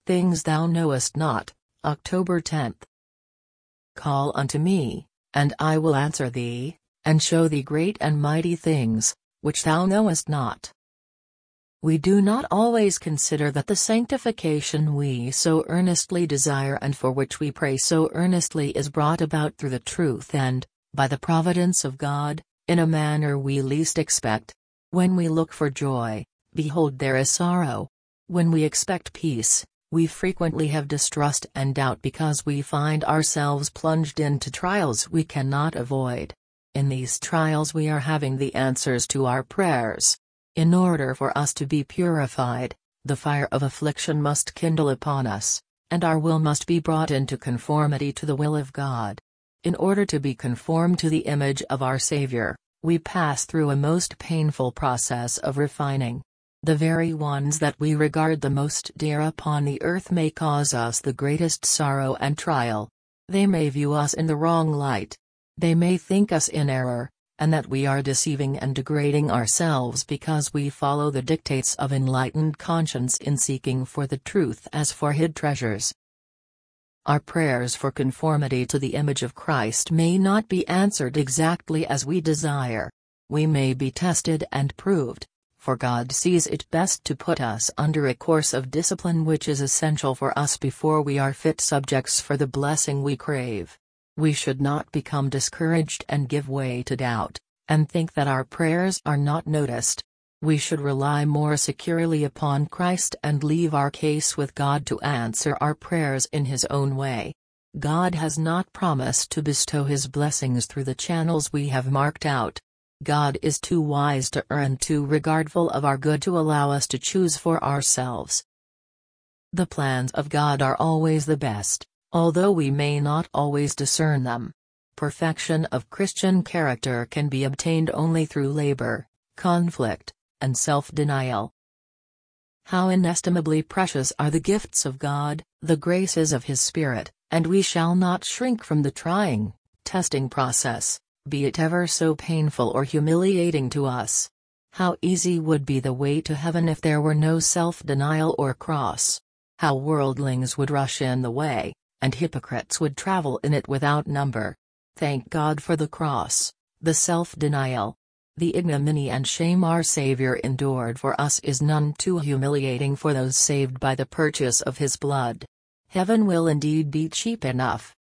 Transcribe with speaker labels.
Speaker 1: things thou knowest not. October 10. Call unto me, and I will answer thee, and show thee great and mighty things, which thou knowest not. We do not always consider that the sanctification we so earnestly desire and for which we pray so earnestly is brought about through the truth and, by the providence of God, in a manner we least expect. When we look for joy, behold there is sorrow. When we expect peace, we frequently have distrust and doubt because we find ourselves plunged into trials we cannot avoid. In these trials we are having the answers to our prayers. In order for us to be purified, the fire of affliction must kindle upon us, and our will must be brought into conformity to the will of God. In order to be conformed to the image of our Savior, we pass through a most painful process of refining. The very ones that we regard the most dear upon the earth may cause us the greatest sorrow and trial. They may view us in the wrong light. They may think us in error, and that we are deceiving and degrading ourselves because we follow the dictates of enlightened conscience in seeking for the truth as for hid treasures. Our prayers for conformity to the image of Christ may not be answered exactly as we desire. We may be tested and proved, for God sees it best to put us under a course of discipline which is essential for us before we are fit subjects for the blessing we crave. We should not become discouraged and give way to doubt, and think that our prayers are not noticed. We should rely more securely upon Christ and leave our case with God to answer our prayers in His own way. God has not promised to bestow His blessings through the channels we have marked out. God is too wise to err and too regardful of our good to allow us to choose for ourselves. The plans of God are always the best, although we may not always discern them. Perfection of Christian character can be obtained only through labor, conflict, and self-denial. How inestimably precious are the gifts of God, the graces of His Spirit, and we shall not shrink from the trying, testing process, be it ever so painful or humiliating to us. How easy would be the way to heaven if there were no self-denial or cross. How worldlings would rush in the way, and hypocrites would travel in it without number. Thank God for the cross, the self-denial. The ignominy and shame our Savior endured for us is none too humiliating for those saved by the purchase of His blood. Heaven will indeed be cheap enough,